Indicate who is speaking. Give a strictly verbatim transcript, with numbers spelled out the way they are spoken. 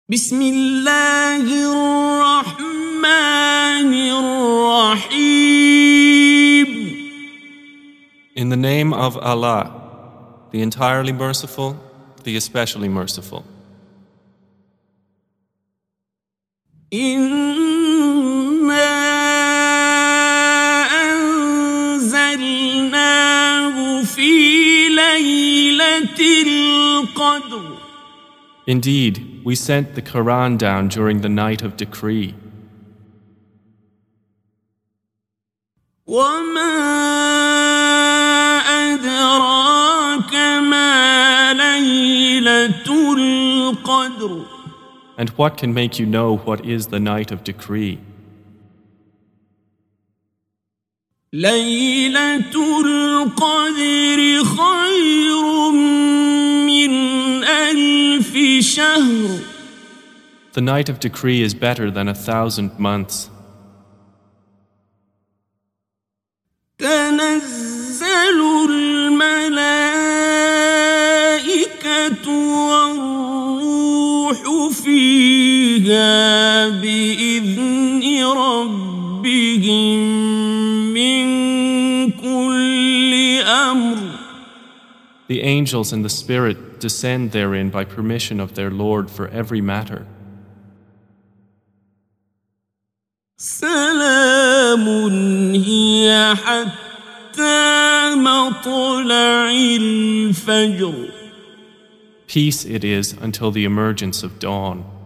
Speaker 1: بسم الله الرحمن الرحيم.
Speaker 2: In the name of Allah, the entirely merciful, the especially merciful.
Speaker 1: إنا أنزلناه في ليلة القدر.
Speaker 2: Indeed, we sent the Quran down during the night of decree.
Speaker 1: وما أدراك ما ليلة القدر.
Speaker 2: And what can make you know what is the night of decree?
Speaker 1: ليلة القدر خير من ألف شهر.
Speaker 2: The night of decree is better than a thousand months.
Speaker 1: تنزل الملائكة والروح فيها بإذن ربهم من كل أمر.
Speaker 2: The angels and the Spirit descend therein by permission of their Lord for every matter.
Speaker 1: سلام هي حتى مطلع الفجر.
Speaker 2: Peace it is until the emergence of dawn.